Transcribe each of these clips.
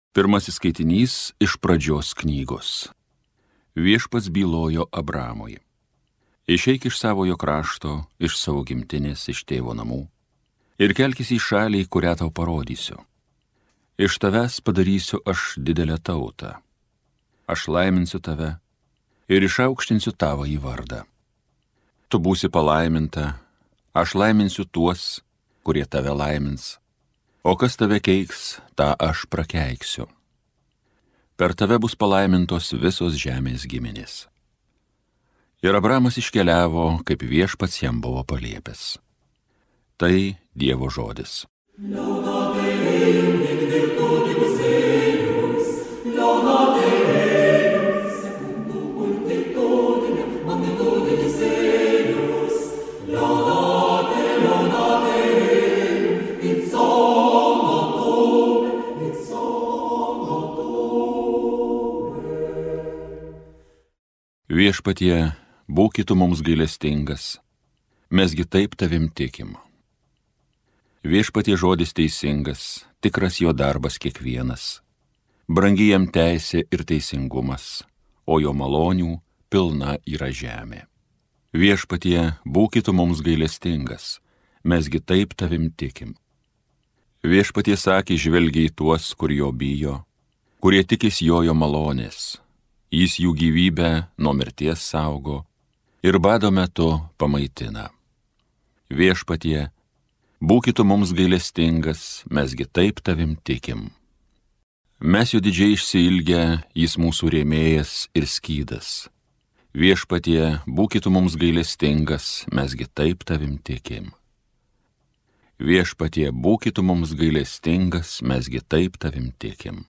Pirmasis skaitinys iš Pradžios knygos. Viešpats bylojo Abramui: Išeik iš savojo krašto, iš savo gimtinės, iš tėvo namų, ir kelkis į šalį, kurią tau parodysiu. Iš tavęs padarysiu aš didelę tautą. Aš laiminsiu tave ir išaukštinsiu tavo į vardą. Tu būsi palaiminta, aš laiminsiu tuos, kurie tave laimins, o kas tave keiks, tą aš prakeiksiu. Per tave bus palaimintos visos žemės giminės. Ir Abramas iškeliavo, kaip Viešpats jam buvo paliepęs. Tai Dievo žodis. Viešpatie, būk tu mums gailestingas, mesgi taip tavim tikim. Viešpatie žodis teisingas, tikras jo darbas kiekvienas. Brangi jam teisė ir teisingumas, o jo malonių pilna yra žemė. Viešpatie, būk tu mums gailestingas, mesgi taip tavim tikim. Viešpatie sakė, žvelgia į tuos, kur jo bijo, kurie tikis jo malonės. Jis jų gyvybę nuo mirties saugo ir bado metu pamaitina. Viešpatie, būk tu mums gailestingas, mesgi taip tavim tikim. Mes jo didžiai išsiilgę, jis mūsų rėmėjas ir skydas. Viešpatie, būk tu mums gailestingas, mesgi taip tavim tikim. Viešpatie, būk tu mums gailestingas, mesgi taip tavim tikim.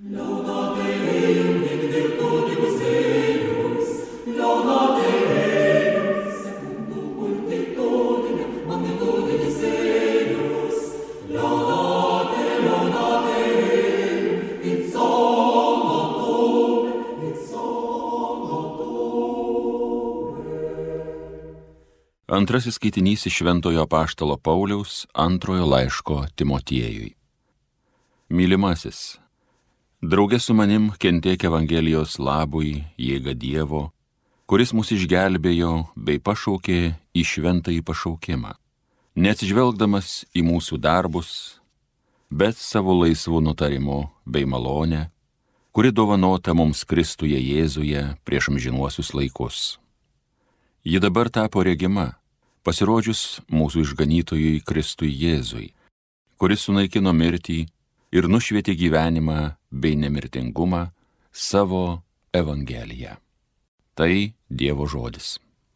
Antrasis skaitinys iš Šventojo apaštalo Pauliaus antrojo laiško Timotiejui. Mylimasis, drauge su manim kentėk Evangelijos labui, jėga Dievo, kuris mus išgelbėjo bei pašaukė į šventąjį pašaukimą, neatsižvelgdamas į mūsų darbus, bet savo laisvų nutarimų bei malonę, kuri dovanota mums Kristuje Jėzuje prieš amžinuosius laikus. Ji dabar tapo regima, pasirodžius mūsų išganytojui Kristui Jėzui, kuris sunaikino mirtį ir nušvietė gyvenimą bei nemirtingumą savo Evangeliją. Tai Dievo žodis.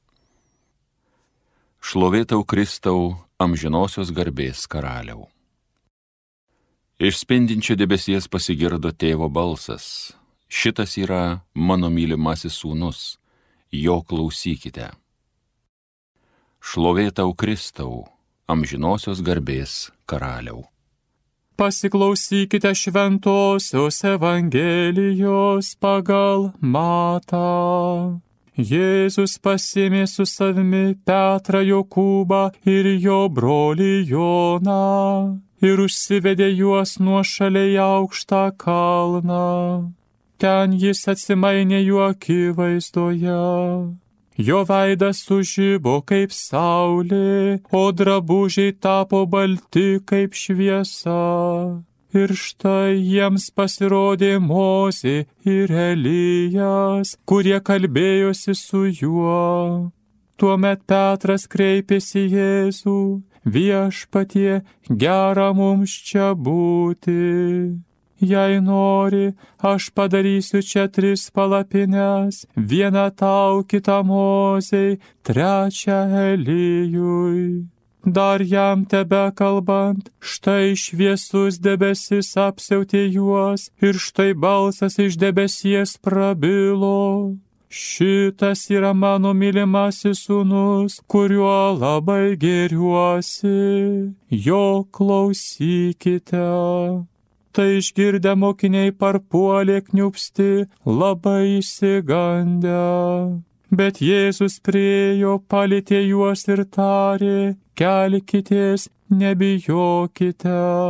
Šlovė tau, Kristau, amžinosios garbės karaliau. Iš spindinčio debesies pasigirdo tėvo balsas: Šitas yra mano mylimasis sūnus, jo klausykite. Šlovė tau, Kristau, amžinosios garbės karaliau. Pasiklausykite šventosios Evangelijos pagal Matą. Jėzus pasiėmė su savimi Petrą, Jokūbą ir jo brolį Joną ir užsivedė juos nuošaliai aukštą kalną. Ten jis atsimainė jų akivaizdoje. Jo veidas sužibo kaip saulė, o drabužiai tapo balti kaip šviesa. Ir štai jiems pasirodė Mozė ir Elijas, kurie kalbėjosi su juo. Tuomet Petras kreipėsi į Jėzų: Viešpatie, gera mums čia būti. Jei nori, aš padarysiu čia 3 palapines, vieną tau, kitą Mozei, 3 Elijui. Dar jam tebekalbant, štai šviesus debesis apsiautė juos ir štai balsas iš debesies prabilo: Šitas yra mano mylimasis sūnus, kuriuo labai gėriuosi, jo klausykite. Tai išgirdę mokiniai parpuolė kniūpsti, labai išsigandę. Bet Jėzus priėjo, palietė juos ir tarė: Kelkitės, nebijokite.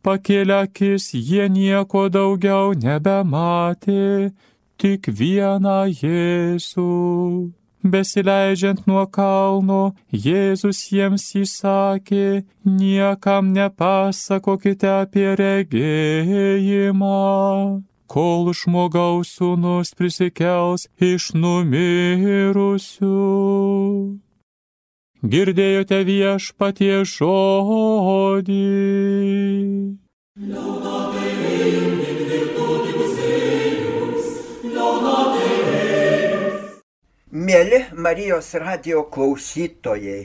Pakėlę akis, jie nieko daugiau nebematė, tik vieną Jėzų. Besileidžiant nuo kalno, Jėzus jiems įsakė, niekam nepasakokite apie regėjimą, kol žmogaus sūnus prisikels iš numirusių. Girdėjote Viešpaties žodį. Mieli Marijos radijo klausytojai,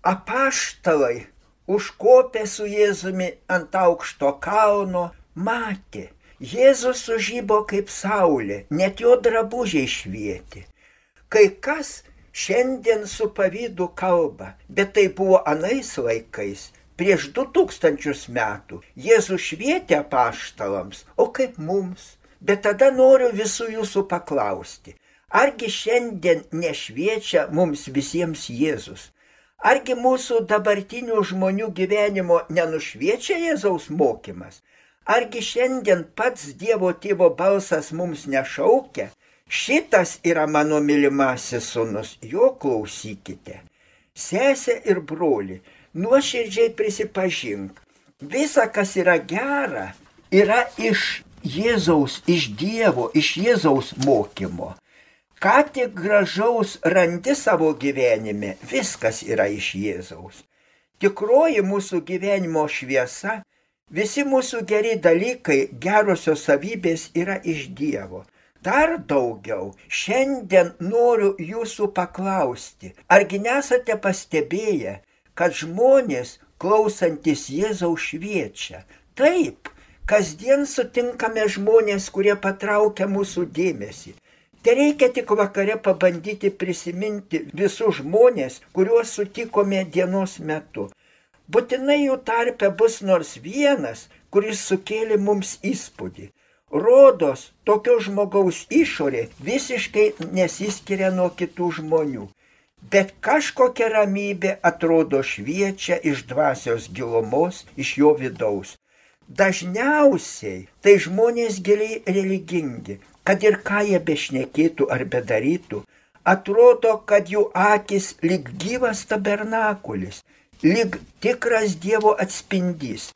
apaštalai užkopė su Jėzumi ant aukšto kalno, matė, Jėzus sužybo kaip saulė, net jo drabužiai švietė. Kai kas šiandien su pavydu kalba, bet tai buvo anais laikais, prieš 2000 metų. Jėzus švietė apaštalams, o kaip mums? Bet tada noriu visų jūsų paklausti, argi šiandien nešviečia mums visiems Jėzus? Argi mūsų dabartinių žmonių gyvenimo nenušviečia Jėzaus mokymas? Argi šiandien pats Dievo Tėvo balsas mums nešaukia? Šitas yra mano mylimasis sūnus, jo klausykite. Sesė ir broli, nuoširdžiai prisipažink, visa, kas yra gera, yra iš Jėzaus, iš Dievo, iš Jėzaus mokymo. Ką tik gražaus randi savo gyvenime, viskas yra iš Jėzaus. Tikroji mūsų gyvenimo šviesa, visi mūsų geri dalykai, gerosios savybės yra iš Dievo. Dar daugiau, šiandien noriu jūsų paklausti, argi nesate pastebėję, kad žmonės klausantis Jėzaus šviečia? Taip, kasdien sutinkame žmonės, kurie patraukia mūsų dėmesį. Tereikia tik vakare pabandyti prisiminti visus žmonės, kuriuos sutikome dienos metu. Būtinai jų tarpe bus nors vienas, kuris sukėlė mums įspūdį. Rodos, tokio žmogaus išorė visiškai nesiskiria nuo kitų žmonių, bet kažkokia ramybė atrodo šviečia iš dvasios gilumos, iš jo vidaus. Dažniausiai tai žmonės giliai religingi, kad ir ką jie bešnekėtų ar bedarytų, atrodo, kad jų akis lyg gyvas tabernakulis, lyg tikras Dievo atspindys.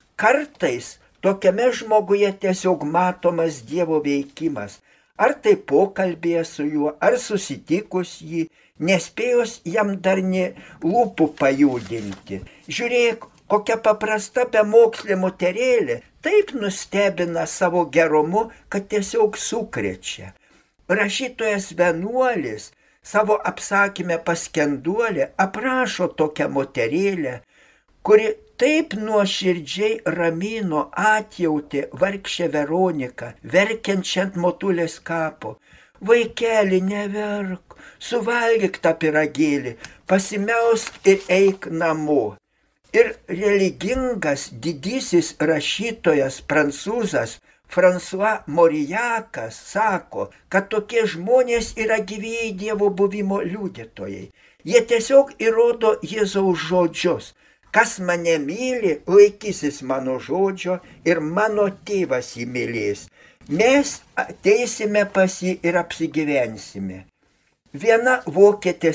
Kartais tokiame žmoguje tiesiog matomas Dievo veikimas, ar tai pokalbėje su juo, ar susitikus jį, nespėjus jam dar nė lūpų pajudinti. Žiūrėk, kokia paprasta bemokslė moterėlė taip nustebina savo gerumu, kad tiesiog sukrečia. Rašytojas vienuolis savo apsakyme Paskenduolė aprašo tokią moterėlę, kuri taip nuoširdžiai ramino, atjautė vargšę Veroniką, verkiančią ant motulės kapo. Vaikeli, neverk, suvalgyk tą pyragėlį, pasimelsk ir eik namo. Ir religingas didysis rašytojas prancūzas François Mauriacas sako, kad tokie žmonės yra gyvieji Dievo buvimo liudytojai. Jie tiesiog įrodo Jėzaus žodžius. Kas mane myli, laikysis mano žodžio ir mano tėvas jį mylės. Mes ateisime pas jį ir apsigyvensime. Viena vokietė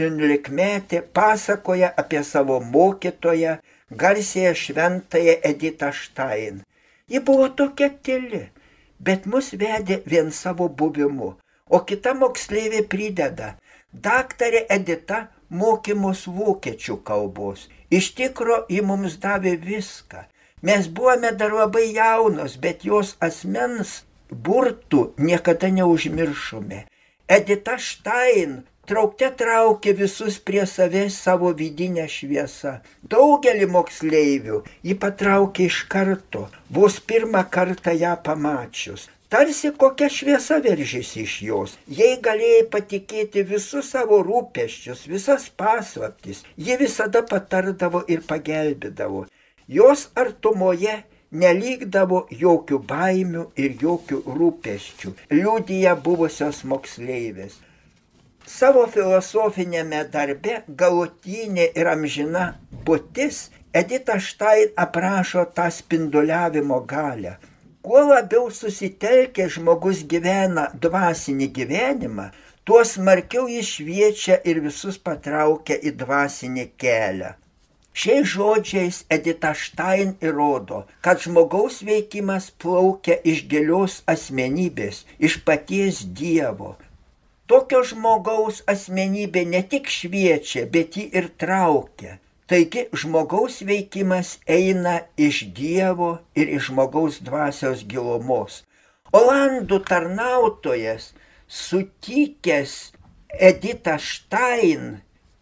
17-metė pasakoja apie savo mokytoją, garsiąją šventąją Editą Stein. Ji buvo tokia tyli, bet mus vedė vien savo buvimu, o kita moksleivė prideda, daktarė Edita mokė mus vokiečių kalbos. Iš tikro, ji mums davė viską. Mes buvome dar labai jaunos, bet jos asmens burtų niekada neužmiršome. Edita Stein traukte traukė visus prie savęs savo vidinę šviesą. Daugelį moksleivių ji patraukė iš karto, vos pirmą kartą ją pamačius. Tarsi kokia šviesa veržėsi iš jos. Jei galėjai patikėti visus savo rūpesčius, visas paslaptis, ji visada patardavo ir pagelbėdavo. Jos artumoje nelygdavo jokių baimių ir jokių rūpesčių, liudija buvusios moksleivės. Savo filosofinėme darbe Galutinė ir amžina būtis Edita Štain aprašo tą spinduliavimo galią. Kuo labiau susitelkė žmogus gyvena dvasinį gyvenimą, tuo smarkiau jis šviečia ir visus patraukia į dvasinį kelią. Šiais žodžiais Edita Štain įrodo, kad žmogaus veikimas plaukia iš gilios asmenybės, iš paties Dievo. Tokio žmogaus asmenybė ne tik šviečia, bet jį ir traukia. Taigi žmogaus veikimas eina iš Dievo ir iš žmogaus dvasios gilumos. Olandų tarnautojas, sutikęs Editą Štain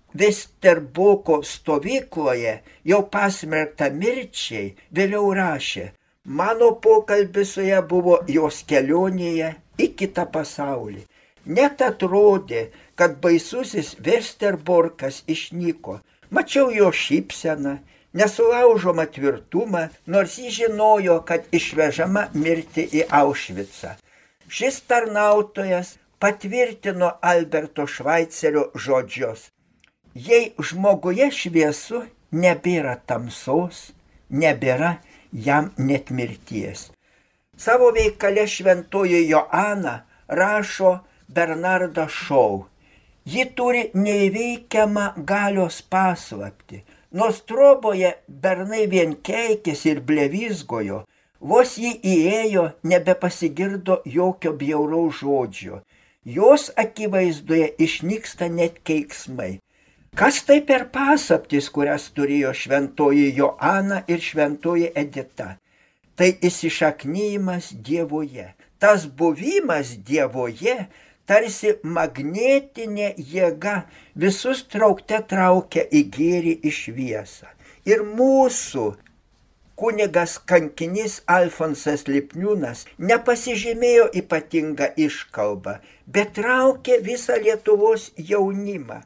Vesterboko stovykloje, jau pasmerktą mirčiai, vėliau rašė: mano pokalbis su ja buvo jos kelionėje į kitą pasaulį. Net atrodė, kad baisusis Vesterborkas išnyko. Mačiau jo šypseną, nesulaužomą tvirtumą, nors jis žinojo, kad išvežama mirti į Aušvicą. Šis tarnautojas patvirtino Alberto Švaicerio žodžius: jei žmoguje šviesu, nebėra tamsos, nebėra jam net mirties. Savo veikale šventoji Joana rašo Bernardą Šou. Ji turi neįveikiamą galios paslaptį. Nors troboje bernai vien keikės ir blevizgojo, vos ji įėjo, nebepasigirdo jokio bjauraus žodžio. Jos akivaizdoje išnyksta net keiksmai. Kas tai per paslaptis, kurias turėjo šventoji Joana ir šventoji Edita? Tai įsišaknyjimas Dievoje. Tas buvimas Dievoje tarsi magnetinė jėga visus traukte traukia į gėrį, į šviesą. Ir mūsų kunigas kankinys Alfonsas Lipniūnas nepasižymėjo ypatingą iškalbą, bet traukė visą Lietuvos jaunimą.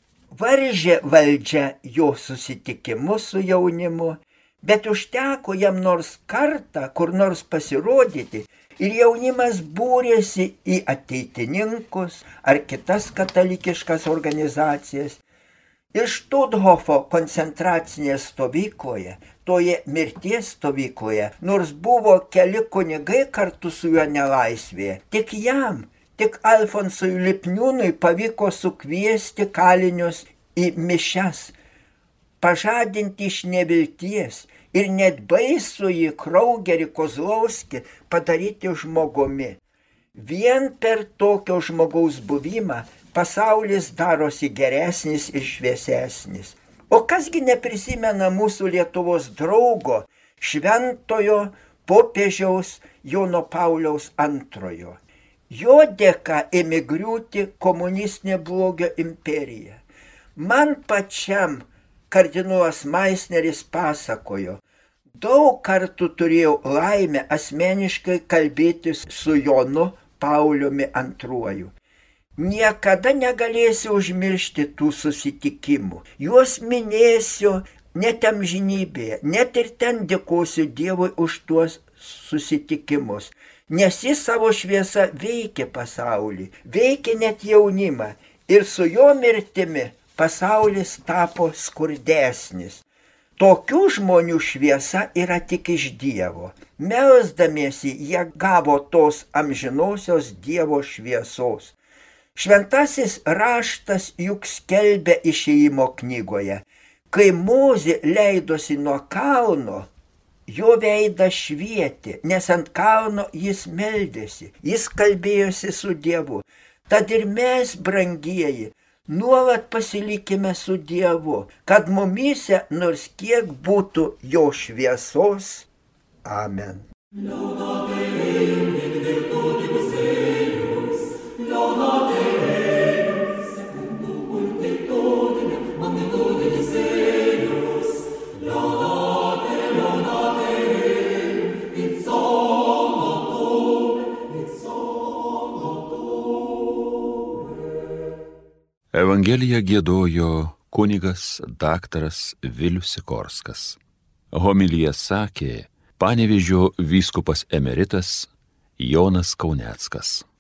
Varžė valdžia jo susitikimus su jaunimu, bet užteko jam nors kartą kur nors pasirodyti ir jaunimas būrėsi į ateitininkus ar kitas katalikiškas organizacijas. Ir Štuthofo koncentracinėje stovykloje, toje mirties stovykloje, nors buvo keli kunigai kartu su juo nelaisvėje, tik Alfonsui Lipniūnui pavyko sukviesti kalinius į mišias, pažadinti iš nevilties ir net baisųjį Kraugerį Kozlovskį padaryti žmogumi. Vien per tokio žmogaus buvimą pasaulis darosi geresnis ir šviesesnis. O kasgi neprisimena mūsų Lietuvos draugo, šventojo popiežiaus Jono Pauliaus II. Jo dėka ėmė griūti komunistinė blogio imperija. Man pačiam kardinolas Maisneris pasakojo, daug kartų turėjau laimę asmeniškai kalbėtis su Jonu Pauliumi II. Niekada negalėsiu užmiršti tų susitikimų. Juos minėsiu net amžinybėje, net ir ten dėkosiu Dievui už tuos susitikimus. Nes jis savo šviesą veikė pasaulį, veikė net jaunimą ir su jo mirtimi pasaulis tapo skurdesnis. Tokių žmonių šviesa yra tik iš Dievo. Melsdamiesi jie gavo tos amžinosios Dievo šviesos. Šventasis raštas juk skelbia Išėjimo knygoje. Kai Mozė leidosi nuo kalno, jo veidas švietė, nes ant kalno jis meldėsi, jis kalbėjosi su Dievu. Tad ir mes, brangieji, nuolat pasilikime su Dievu, kad mumyse nors kiek būtų jo šviesos. Amen. Evangeliją giedojo kunigas daktaras Vilius Sikorskas. Homiliją sakė Panevėžio vyskupas emeritas Jonas Kauneckas.